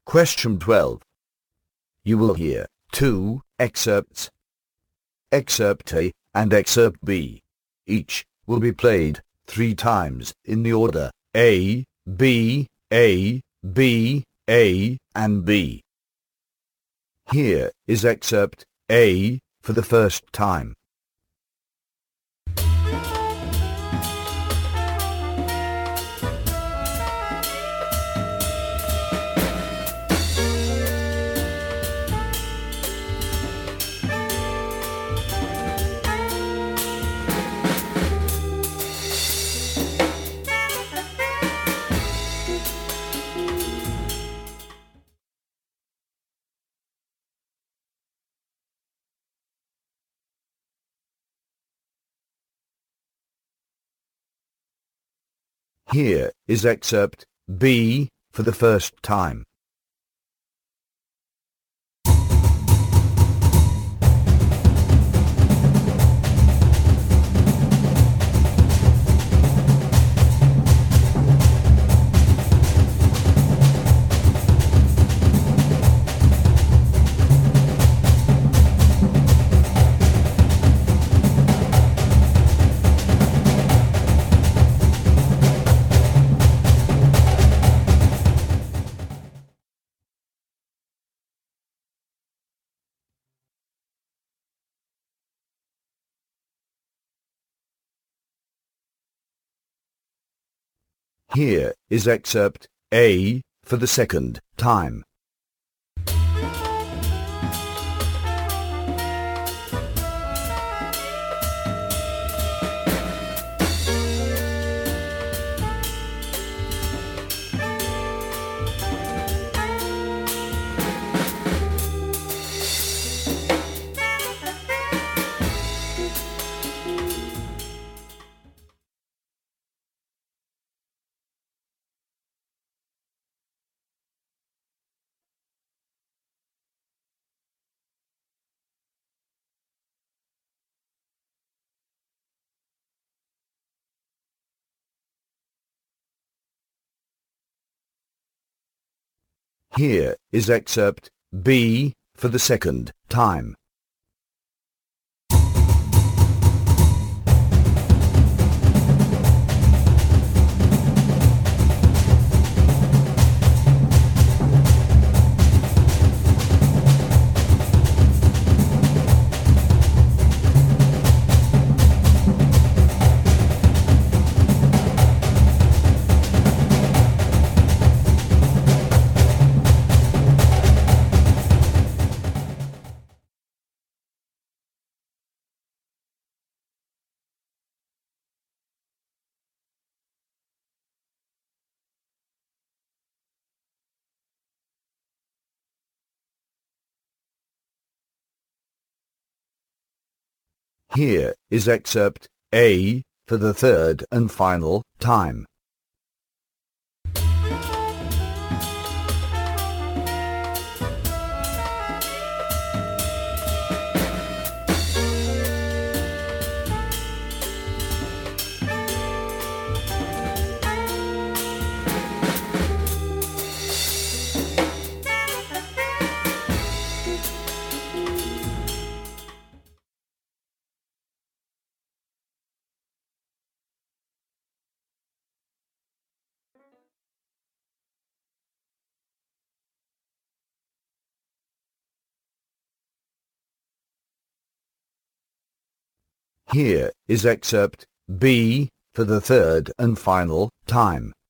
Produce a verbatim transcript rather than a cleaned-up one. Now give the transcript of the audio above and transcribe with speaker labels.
Speaker 1: Question twelve. You will hear two excerpts, excerpt A and excerpt B. Each will be played three times in the order A, B, A, B, A, and B. Here is excerpt A for the first time. Here is excerpt B for the first time. Here is excerpt A for the second time. Here is excerpt B for the second time. Here is excerpt A for the third and final time. Here is excerpt B for the third and final time.